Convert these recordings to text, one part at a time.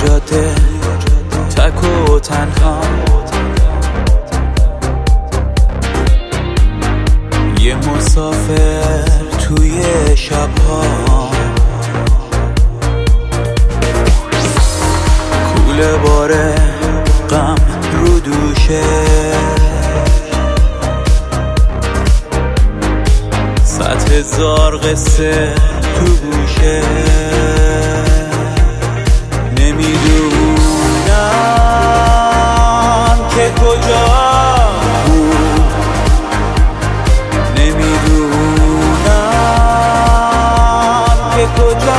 جاده تک و تنها، یه مسافر توی شبها، کوله باره غم رو دوشه، 100,000 قصه تو گوشه. نمیدونم که کجا بود، نمیدونم که کجا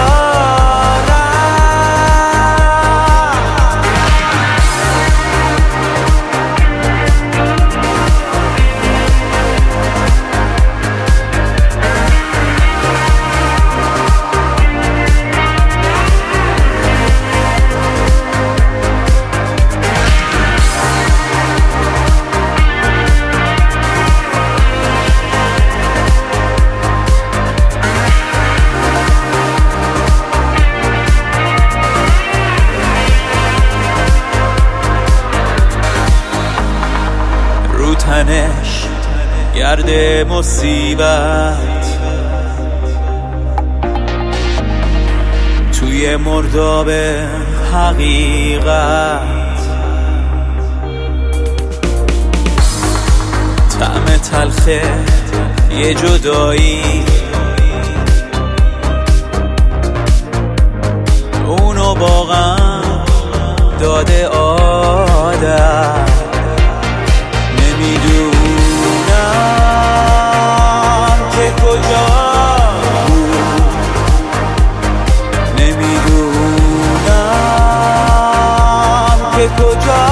تنش گرد مصیبت، توی مرداب حقیقت، طعم تلخه یه جدایی، اونو واقعا داده آدم. نمیدونم که کجا بود، نمیدونم که کجا